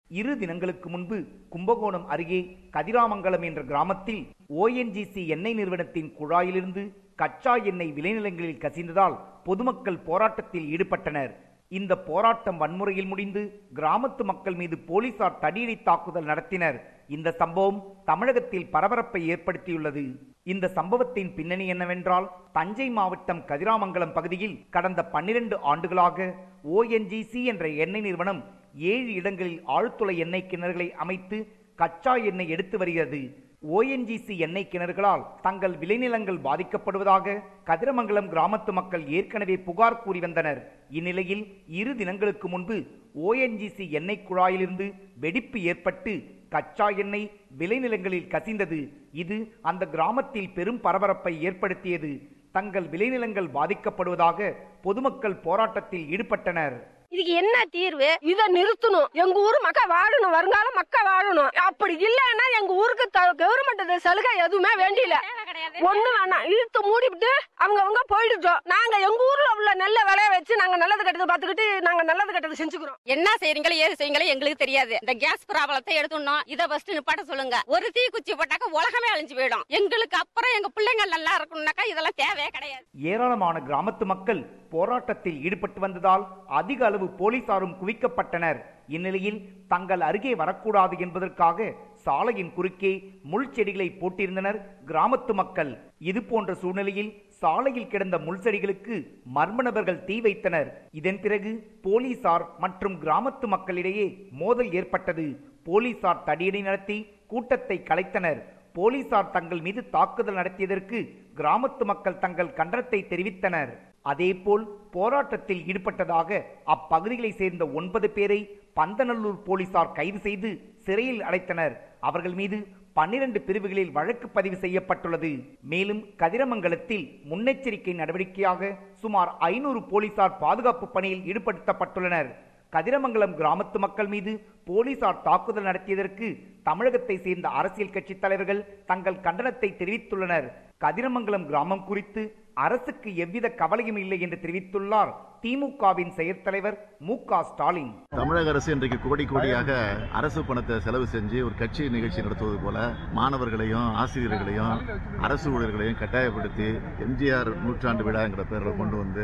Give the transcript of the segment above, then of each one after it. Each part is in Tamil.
2 தினங்களுக்கு முன்பு கும்பகோணம் அருகே கதிராமங்கலம் என்ற கிராமத்தில் ஓஎன்ஜிசி எண்ணெய் நிறுவனத்தின் குழாயிலிருந்து கச்சா எண்ணெய் விளைநிலங்களில் கசிந்ததால் பொதுமக்கள் போராட்டத்தில் ஈடுபட்டனர். இந்த போராட்டம் வன்முறையில் முடிந்து கிராமத்து மக்கள் மீது போலீசார் தடியடி தாக்குதல் நடத்தினர். இந்த சம்பவம் தமிழகத்தில் பரபரப்பை ஏற்படுத்தியுள்ளது. இந்த சம்பவத்தின் பின்னணி என்னவென்றால், தஞ்சை மாவட்டம் கதிராமங்கலம் பகுதியில் கடந்த 12 ஆண்டுகளாக ஓஎன்ஜிசி என்ற எண்ணெய் நிறுவனம் 7 இடங்களில் ஆழ்துளை எண்ணெய் கிணறுகளை அமைத்து கச்சா எண்ணெய் எடுத்து வருகிறது. ஓஎன்ஜிசி எண்ணெய் கிணறுகளால் தங்கள் விளைநிலங்கள் பாதிக்கப்படுவதாக கதிராமங்கலம் கிராமத்து மக்கள் ஏற்கனவே புகார் கூறி வந்தனர். இந்நிலையில் 2 தினங்களுக்கு முன்பு ஓஎன்ஜிசி எண்ணெய் குழாயிலிருந்து வெடிப்பு ஏற்பட்டு கச்சா எண்ணெய் விளைநிலங்களில் கசிந்தது. இது அந்த கிராமத்தில் பெரும் பரபரப்பை ஏற்படுத்தியது. தங்கள் விளைநிலங்கள் பாதிக்கப்படுவதாக பொதுமக்கள் போராட்டத்தில் ஈடுபட்டனர். இதுக்கு என்ன தீர்வு? இதை நிறுத்தணும். எங்க ஊர் மக்கள் வாழணும், வருங்கால மக்கள் வாழணும். அப்படி இல்லைன்னா எங்க ஊருக்கு கவர்மெண்ட் சலுகை எதுவுமே வேண்டியில, ஒண்ணு வேணாம். இழுத்து மூடிவிட்டு அவங்க போயிடுச்சோம். நாங்க எங்க ஊர்ல உள்ள நல்ல விளைய வச்சு நாங்க நல்லது கட்டது பாத்துக்கிட்டு நாங்க நல்லது கட்டது செஞ்சுக்கிறோம். என்ன செய்யறீங்களோ ஏது செய்யுங்களோ எங்களுக்கு தெரியாது. இந்த கேஸ் ப்ராப்ளத்தை எடுத்துடணும். இதை ஃபர்ஸ்ட் நிப்பாட்ட சொல்லுங்க. ஒரு தீ குச்சி போட்டாக்க உலகமே அழிஞ்சு போயிடும். எங்களுக்கு அப்புறம் எங்க பிள்ளைங்க நல்லா இருக்கணும்னாக்கா இதெல்லாம் தேவையே கிடையாது. ஏராளமான கிராமத்து மக்கள் போராட்டத்தில் ஈடுபட்டு வந்ததால் அதிக அளவு போலீசாரும் குவிக்கப்பட்டனர். இந்நிலையில் தங்கள் அருகே வரக்கூடாது என்பதற்காக சாலையின் குறுக்கே முள் செடிகளை போட்டிருந்தனர் கிராமத்து மக்கள். இது போன்ற சூழ்நிலையில் சாலையில் கிடந்த முள் செடிகளுக்கு மர்ம நபர்கள் தீ வைத்தனர். இதன் பிறகு போலீசார் மற்றும் கிராமத்து மக்களிடையே மோதல் ஏற்பட்டது. போலீசார் தடியடி நடத்தி கூட்டத்தை கலைத்தனர். போலீசார் தங்கள் மீது தாக்குதல் நடத்தியதற்கு கிராமத்து மக்கள் தங்கள் கண்டனத்தை தெரிவித்தனர். அதேபோல் போராட்டத்தில் ஈடுபட்டதாக அப்பகுதிகளை சேர்ந்த 9 பேரை பந்தநல்லூர் போலீசார் கைது செய்து சிறையில் அடைத்தனர். அவர்கள் மீது 12 பிரிவுகளில் வழக்கு பதிவு செய்யப்பட்டுள்ளது. மேலும் கதிராமங்கலத்தில் முன்னெச்சரிக்கை நடவடிக்கையாக சுமார் 500 போலீசார் பாதுகாப்பு பணியில் ஈடுபடுத்தப்பட்டுள்ளனர். கதிராமங்கலம் கிராமத்து மக்கள் மீது போலீசார் தாக்குதல் நடத்தியதற்கு தமிழகத்தை சேர்ந்த அரசியல் கட்சி தலைவர்கள் தங்கள் கண்டனத்தை தெரிவித்துள்ளனர். கதிராமங்கலம் கிராமம் குறித்து அரசுக்கு எவ்வித கவலையும் இல்லை என்று தெரிவித்துள்ளார் திமுகவின் செயற் தலைவர் மு.க. ஸ்டாலின். தமிழக அரசு இன்றைக்கு கோடி கோடியாக அரசு பணத்தை செலவு செஞ்சு ஒரு கட்சி நிகழ்ச்சி நடத்துவது போல மாணவர்களையும் ஆசிரியர்களையும் அரசு ஊழியர்களையும் கட்டாயப்படுத்தி எம்ஜிஆர் 100ஆண்டு விழா என்கிற பேரில் கொண்டு வந்து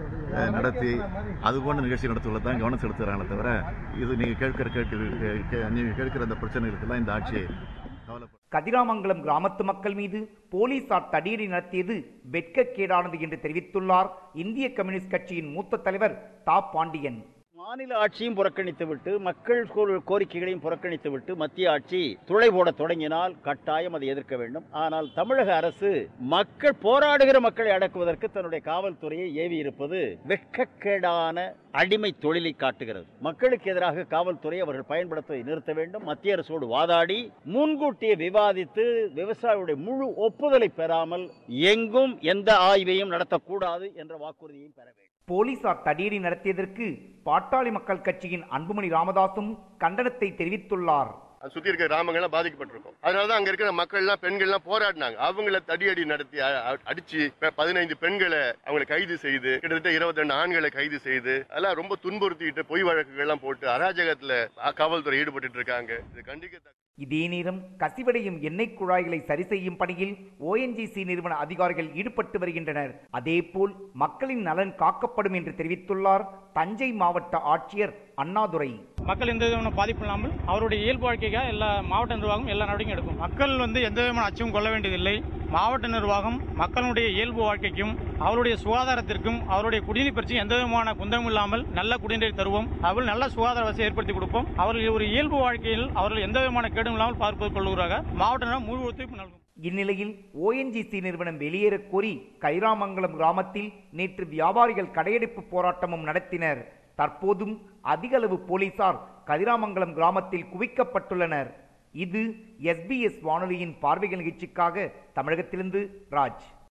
நடத்தி அது போன்ற நிகழ்ச்சி நடத்துவதில் தான் கவனம் செலுத்துகிறாங்களே தவிர இது நீங்க கேட்கிற அந்த பிரச்சனைகளுக்கெல்லாம் இந்த ஆட்சி கதிராமங்கலம் கிராமத்து மக்கள் மீது போலீசார் தடியடி நடத்தியது வெட்கக்கேடானது என்று தெரிவித்துள்ளார் இந்திய கம்யூனிஸ்ட் கட்சியின் மூத்த தலைவர் தா. பாண்டியன். மாநில ஆட்சியும் புறக்கணித்துவிட்டு மக்கள் கோரிக்கைகளையும் புறக்கணித்துவிட்டு மத்திய ஆட்சி துளை போட தொடங்கினால் கட்டாயம் அதை எதிர்க்க வேண்டும். ஆனால் தமிழக அரசு மக்கள் போராடுகிற மக்களை அடக்குவதற்கு தன்னுடைய காவல்துறையை ஏவி இருப்பது வெட்கக்கேடான அடிமை தொழிலை காட்டுகிறது. மக்களுக்கு எதிராக காவல்துறை அவர்கள் பயன்படுத்துவதை நிறுத்த வேண்டும். மத்திய அரசோடு வாதாடி முன்கூட்டியே விவாதித்து விவசாயிகளுடைய முழு ஒப்புதலை பெறாமல் எங்கும் எந்த ஆய்வையும் நடத்தக்கூடாது என்ற வாக்குறுதியையும் பெற வேண்டும். போலீசார் தடியடி நடத்தியதற்கு பாட்டாளி மக்கள் கட்சியின் அன்புமணி ராமதாசும் கண்டனத்தை தெரிவித்துள்ளார். சுத்தி இருக்கிற கிராமங்கள்லாம் பாதிக்கப்பட்டிருக்கும். அதனாலதான் அங்க இருக்கிற மக்கள் எல்லாம் பெண்கள் எல்லாம் போராடினாங்க. அவங்கள தடியடி நடத்தி அடிச்சு 15 பெண்களை அவங்களை கைது செய்து கிட்டத்தட்ட 22 ஆண்களை கைது செய்து அதெல்லாம் ரொம்ப துன்புறுத்திட்டு பொய் வழக்குகள் எல்லாம் போட்டு அராஜகத்துல காவல்துறை ஈடுபட்டு இருக்காங்க. இது கண்டிக்க. இதே நேரம் கசிவடையும் எண்ணெய் குழாய்களை சரி செய்யும் பணியில் ஓஎன்ஜிசி நிறுவன அதிகாரிகள் ஈடுபட்டு வருகின்றனர். அதேபோல் மக்களின் நலன் காக்கப்படும் என்று தெரிவித்துள்ளார் தஞ்சை மாவட்ட ஆட்சியர் அண்ணாதுரை. மக்கள் எந்த விதமான பாதிப்பு இல்லாமல் அவருடைய இயல்பு வாழ்க்கைக்காக எல்லா மாவட்ட நிர்வாகம் எல்லா நடவடிக்கையும் எடுக்கும். மக்கள் எந்த விதமான அச்சமும் கொள்ள வேண்டியதில்லை. மாவட்ட நிர்வாகம் மக்களுடைய இயல்பு வாழ்க்கைக்கும் அவருடைய சுகாதாரத்திற்கும் அவருடைய குடிநீர் பிரச்சனை எந்த விதமான குந்தமும் இல்லாமல் நல்ல குடிநீர் தருவோம். அவர்கள் நல்ல சுகாதார வசதி ஏற்படுத்தி கொடுப்போம். அவர்கள் ஒரு இயல்பு வாழ்க்கையில் அவர்கள் எந்த விதமான கேடும் இல்லாமல் பார்ப்பது கொள்கிறார்கள். மாவட்ட நிர்வாகம் முழு ஒத்துழைப்பு நல்கும். இந்நிலையில் ஓஎன்ஜிசி நிறுவனம் வெளியேற கோரி கதிராமங்கலம் கிராமத்தில் நேற்று வியாபாரிகள் கடையெடுப்பு போராட்டமும் நடத்தினர். தற்போதும் அதிக அளவு போலீசார் கதிராமங்கலம் கிராமத்தில் குவிக்கப்பட்டுள்ளனர். இது SBS வானொலியின் பார்வைகள் நிகழ்ச்சிக்காக தமிழகத்திலிருந்து ராஜ்.